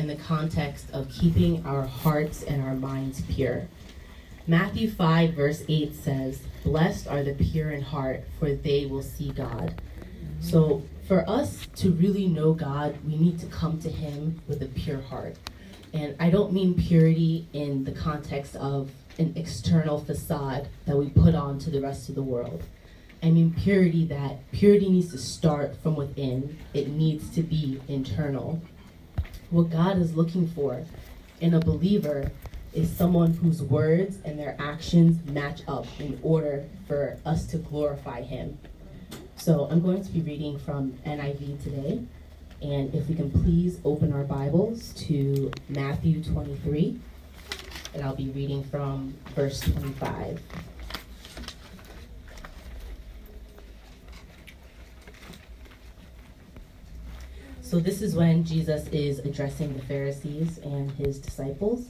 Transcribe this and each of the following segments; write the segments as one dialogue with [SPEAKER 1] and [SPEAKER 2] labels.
[SPEAKER 1] in the context of keeping our hearts and our minds pure. Matthew 5 verse 8 says, "Blessed are the pure in heart, for they will see God." So for us to really know God, we need to come to him with a pure heart. And I don't mean purity in the context of an external facade that we put on to the rest of the world. I mean purity needs to start from within. It needs to be internal. What God is looking for in a believer is someone whose words and their actions match up in order for us to glorify him. So I'm going to be reading from NIV today. And if we can please open our Bibles to Matthew 23, and I'll be reading from verse 25. So this is when Jesus is addressing the Pharisees and his disciples.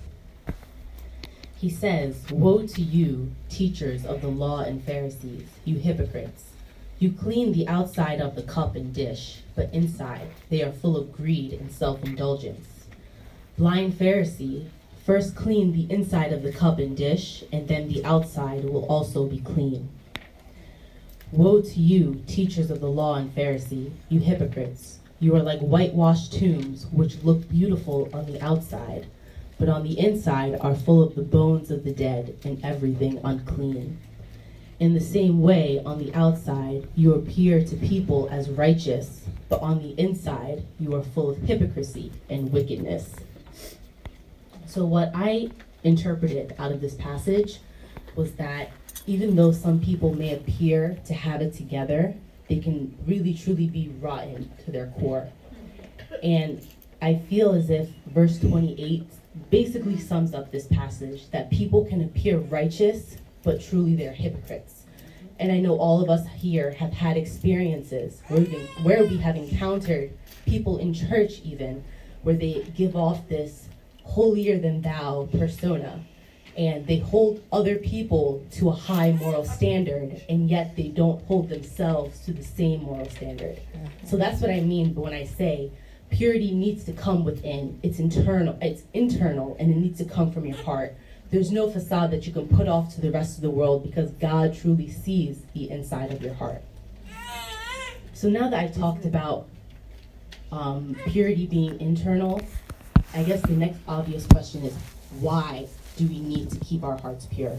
[SPEAKER 1] He says, "Woe to you, teachers of the law and Pharisees, you hypocrites! You clean the outside of the cup and dish, but inside they are full of greed and self-indulgence. Blind Pharisee, first clean the inside of the cup and dish, and then the outside will also be clean. Woe to you, teachers of the law and Pharisee, you hypocrites! You are like whitewashed tombs, which look beautiful on the outside, but on the inside are full of the bones of the dead and everything unclean. In the same way, on the outside, you appear to people as righteous, but on the inside, you are full of hypocrisy and wickedness." So what I interpreted out of this passage was that even though some people may appear to have it together, they can really truly be rotten to their core. And I feel as if verse 28 basically sums up this passage, that people can appear righteous, but truly they're hypocrites. And I know all of us here have had experiences where we have encountered people in church even, where they give off this holier than thou persona, and they hold other people to a high moral standard, and yet they don't hold themselves to the same moral standard. So that's what I mean when I say purity needs to come within. It's internal, and it needs to come from your heart. There's no facade that you can put off to the rest of the world, because God truly sees the inside of your heart. So now that I've talked about purity being internal, I guess the next obvious question is, why do we need to keep our hearts pure?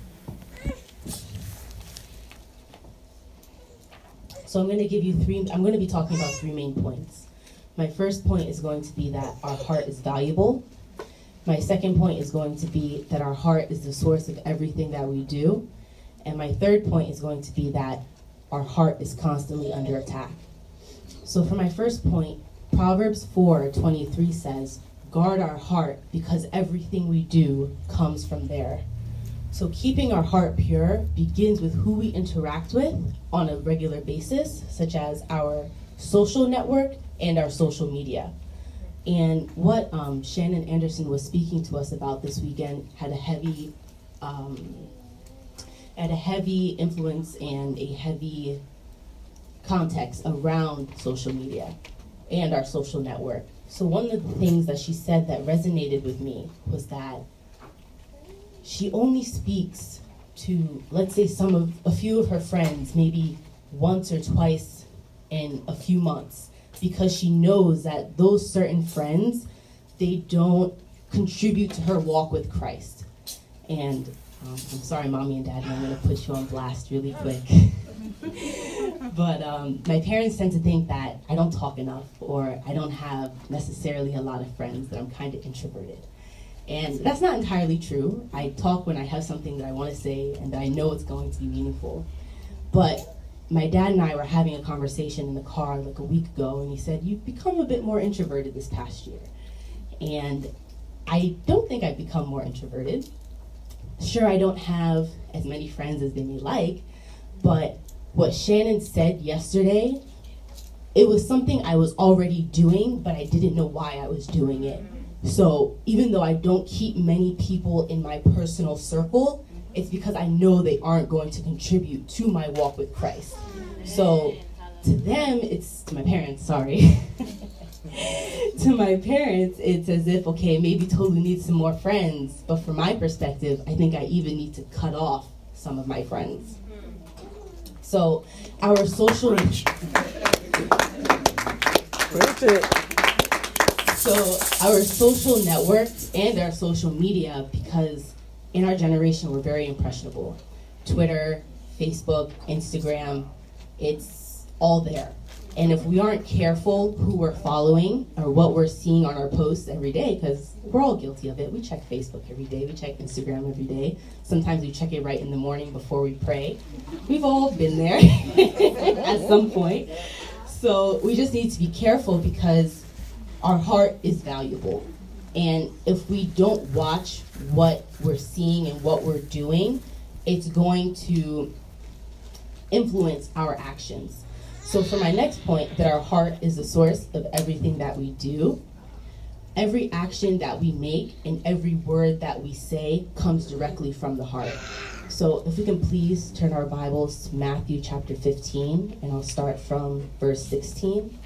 [SPEAKER 1] So I'm going to be talking about three main points. My first point is going to be that our heart is valuable. My second point is going to be that our heart is the source of everything that we do. And my third point is going to be that our heart is constantly under attack. So for my first point, Proverbs 4:23 says, "Guard our heart, because everything we do comes from there." So keeping our heart pure begins with who we interact with on a regular basis, such as our social network and our social media. And what Shannon Anderson was speaking to us about this weekend had a heavy influence and a heavy context around social media and our social network. So one of the things that she said that resonated with me was that she only speaks to, let's say, a few of her friends, maybe once or twice in a few months, because she knows that those certain friends, they don't contribute to her walk with Christ. And I'm sorry, Mommy and Daddy, I'm going to put you on blast really quick. But my parents tend to think that I don't talk enough, or I don't have necessarily a lot of friends, that I'm kind of introverted. And that's not entirely true. I talk when I have something that I want to say and that I know it's going to be meaningful. But my dad and I were having a conversation in the car like a week ago, and he said, "You've become a bit more introverted this past year." And I don't think I've become more introverted. Sure, I don't have as many friends as they may like, but what Shannon said yesterday, it was something I was already doing, but I didn't know why I was doing it. So even though I don't keep many people in my personal circle, it's because I know they aren't going to contribute to my walk with Christ. So to them, to my parents, sorry. To my parents, it's as if, okay, maybe Tolu needs some more friends. But from my perspective, I think I even need to cut off some of my friends. So our social... So our social network and our social media, because in our generation, we're very impressionable. Twitter, Facebook, Instagram, it's all there. And if we aren't careful who we're following or what we're seeing on our posts every day, because we're all guilty of it. We check Facebook every day. We check Instagram every day. Sometimes we check it right in the morning before we pray. We've all been there at some point. So we just need to be careful because our heart is valuable. And if we don't watch what we're seeing and what we're doing, it's going to influence our actions. So for my next point, that our heart is the source of everything that we do. Every action that we make and every word that we say comes directly from the heart. So if we can please turn our Bibles to Matthew chapter 15, and I'll start from verse 16.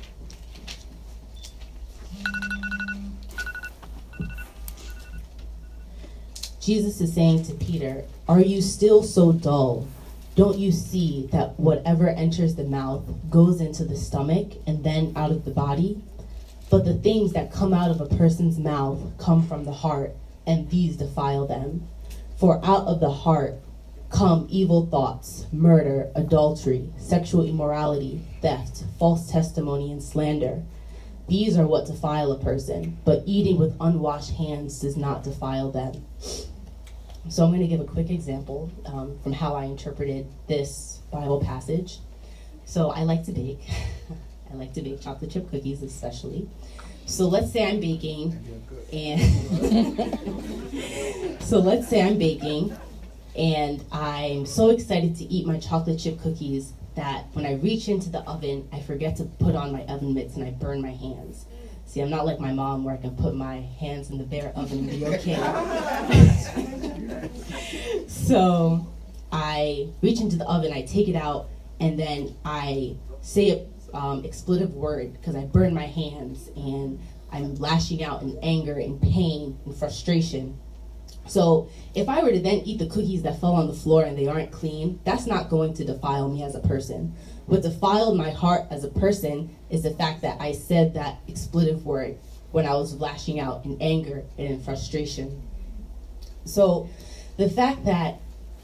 [SPEAKER 1] Jesus is saying to Peter, "Are you still so dull? Don't you see that whatever enters the mouth goes into the stomach and then out of the body? But the things that come out of a person's mouth come from the heart, and these defile them. For out of the heart come evil thoughts, murder, adultery, sexual immorality, theft, false testimony, and slander. These are what defile a person, but eating with unwashed hands does not defile them." So I'm going to give a quick example from how I interpreted this Bible passage. So I like to bake. I like to bake chocolate chip cookies especially. So let's say I'm baking, and I'm so excited to eat my chocolate chip cookies that when I reach into the oven, I forget to put on my oven mitts and I burn my hands. See, I'm not like my mom where I can put my hands in the bare oven and be okay. So I reach into the oven, I take it out, and then I say an expletive word because I burn my hands and I'm lashing out in anger and pain and frustration. So if I were to then eat the cookies that fell on the floor and they aren't clean, that's not going to defile me as a person. What defiled my heart as a person is the fact that I said that expletive word when I was lashing out in anger and in frustration. So the fact that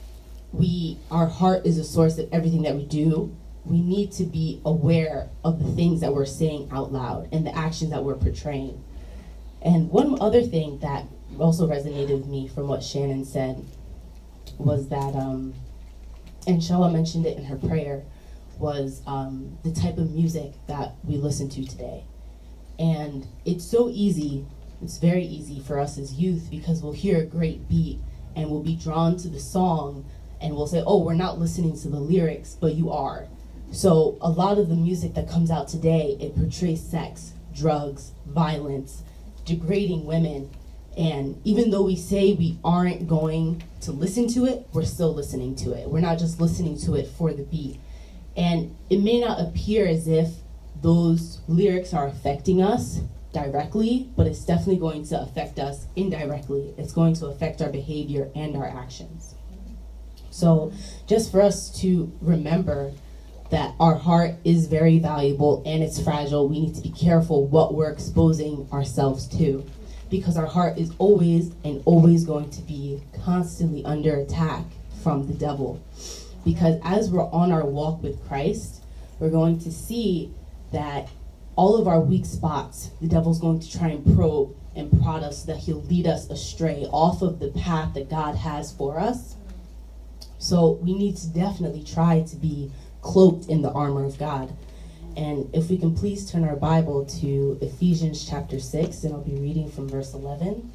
[SPEAKER 1] our heart is the source of everything that we do, we need to be aware of the things that we're saying out loud and the actions that we're portraying. And one other thing that also resonated with me from what Shannon said was that, and Shoah mentioned it in her prayer, was the type of music that we listen to today. And it's so easy, it's very easy for us as youth because we'll hear a great beat and we'll be drawn to the song and we'll say, oh, we're not listening to the lyrics, but you are. So a lot of the music that comes out today, it portrays sex, drugs, violence, degrading women. And even though we say we aren't going to listen to it, we're still listening to it. We're not just listening to it for the beat. And it may not appear as if those lyrics are affecting us directly, but it's definitely going to affect us indirectly. It's going to affect our behavior and our actions. So just for us to remember that our heart is very valuable and it's fragile, we need to be careful what we're exposing ourselves to, because our heart is always and always going to be constantly under attack from the devil. Because as we're on our walk with Christ, we're going to see that all of our weak spots, the devil's going to try and probe and prod us so that he'll lead us astray off of the path that God has for us. So we need to definitely try to be cloaked in the armor of God. And if we can please turn our Bible to Ephesians chapter 6, and I'll be reading from verse 11.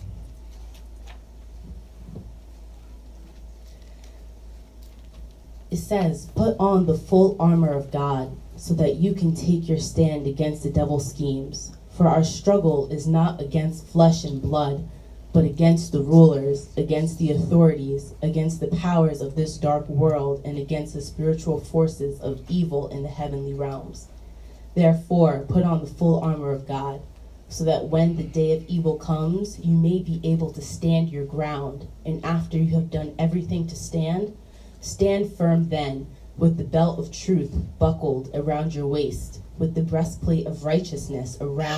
[SPEAKER 1] It says, "Put on the full armor of God so that you can take your stand against the devil's schemes. For our struggle is not against flesh and blood, but against the rulers, against the authorities, against the powers of this dark world, and against the spiritual forces of evil in the heavenly realms. Therefore, put on the full armor of God, so that when the day of evil comes, you may be able to stand your ground. And after you have done everything to stand, stand firm then, with the belt of truth buckled around your waist, with the breastplate of righteousness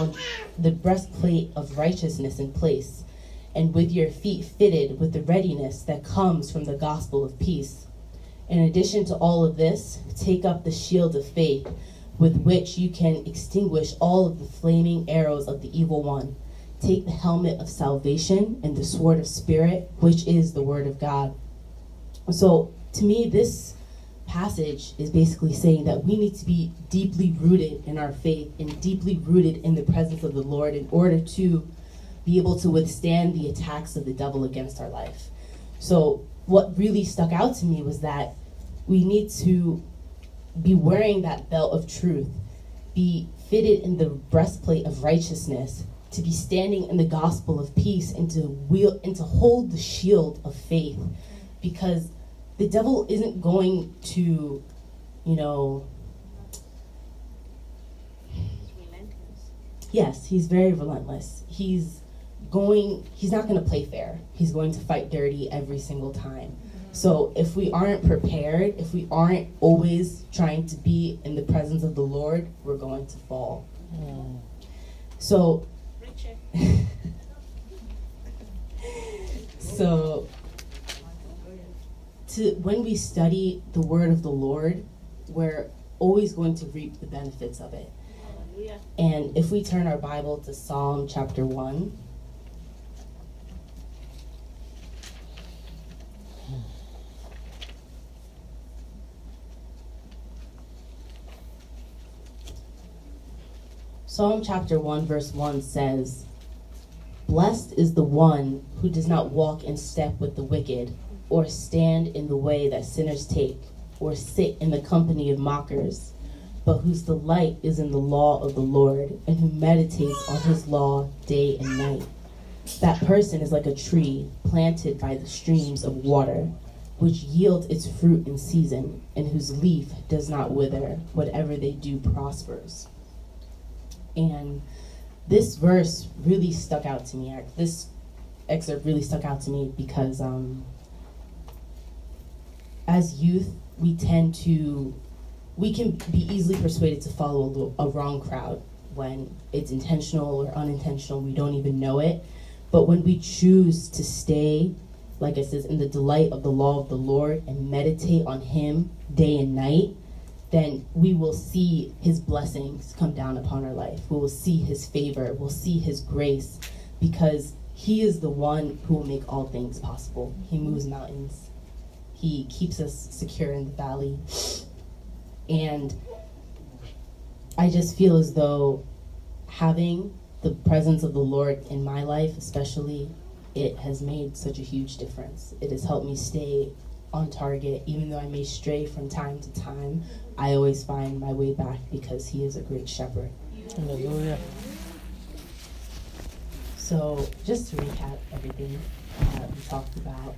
[SPEAKER 1] in place, and with your feet fitted with the readiness that comes from the gospel of peace. In addition to all of this, take up the shield of faith, with which you can extinguish all of the flaming arrows of the evil one. Take the helmet of salvation and the sword of spirit, which is the word of God. So, to me, this passage is basically saying that we need to be deeply rooted in our faith and deeply rooted in the presence of the Lord in order to be able to withstand the attacks of the devil against our life. So what really stuck out to me was that we need to be wearing that belt of truth, be fitted in the breastplate of righteousness, to be standing in the gospel of peace, and to hold the shield of faith, because the devil isn't going to, yes, he's very relentless. He's not going to play fair. He's going to fight dirty every single time. So if we aren't prepared, if we aren't always trying to be in the presence of the Lord, we're going to fall. So, when we study the word of the Lord, we're always going to reap the benefits of it. And if we turn our Bible to Psalm chapter 1, Psalm chapter 1 verse 1 says, "Blessed is the one who does not walk in step with the wicked, or stand in the way that sinners take, or sit in the company of mockers, but whose delight is in the law of the Lord, and who meditates on his law day and night. That person is like a tree planted by the streams of water, which yields its fruit in season, and whose leaf does not wither. Whatever they do prospers." And this verse really stuck out to me. This excerpt really stuck out to me because as youth, we can be easily persuaded to follow a wrong crowd when it's intentional or unintentional. We don't even know it. But when we choose to stay, like it says, in the delight of the law of the Lord and meditate on him day and night, then we will see his blessings come down upon our life. We will see his favor. We'll see his grace, because he is the one who will make all things possible. He moves mountains. He keeps us secure in the valley. And I just feel as though having the presence of the Lord in my life, especially, it has made such a huge difference. It has helped me stay on target. Even though I may stray from time to time, I always find my way back because he is a great shepherd.
[SPEAKER 2] Hallelujah.
[SPEAKER 1] So just to recap everything we talked about,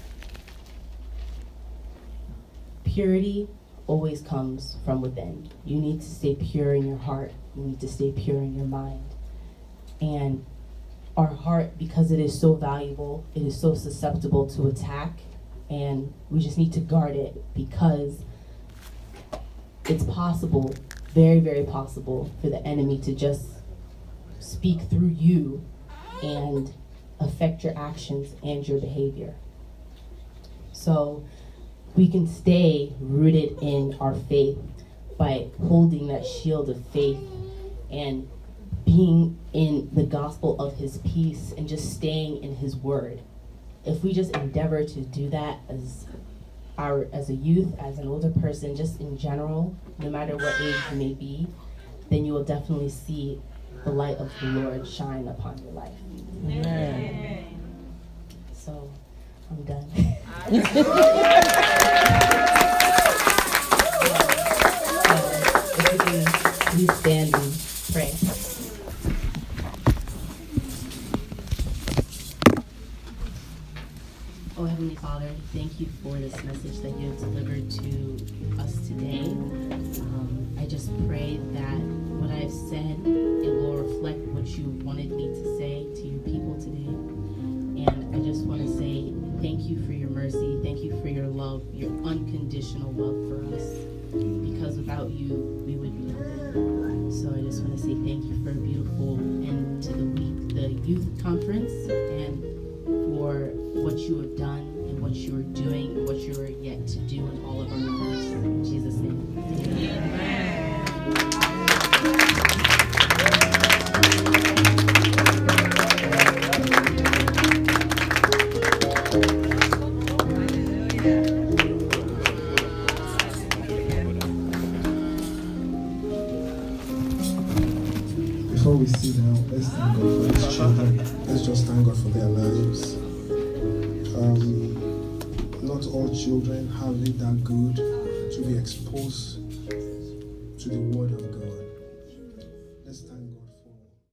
[SPEAKER 1] purity always comes from within. You need to stay pure in your heart. You need to stay pure in your mind. And our heart, because it is so valuable, it is so susceptible to attack, and we just need to guard it, because it's possible, very, very possible, for the enemy to just speak through you and affect your actions and your behavior. So we can stay rooted in our faith by holding that shield of faith and being in the gospel of his peace and just staying in his word. If we just endeavor to do that as a youth, as an older person, just in general, no matter what age you may be, then you will definitely see the light of the Lord shine upon your life.
[SPEAKER 2] Amen.
[SPEAKER 1] So, I'm done. If you can please stand and pray. Oh, Heavenly Father, thank you for this message that you have delivered to us today. I just pray that what I've said, it will reflect what you wanted me to say to your people today. And I just want to say thank you for your mercy. Thank you for your love, your unconditional love for us. Because without you, we would be nothing. So I just want to say thank you for a beautiful end to the week, the youth conference, and for what you have done and what you are doing and what you are yet to do in all of our lives. In Jesus' name, amen.
[SPEAKER 3] Before we sit down, let's thank God for His children. Let's just thank God for their lives. Not all children have it that good to be exposed to the Word of God.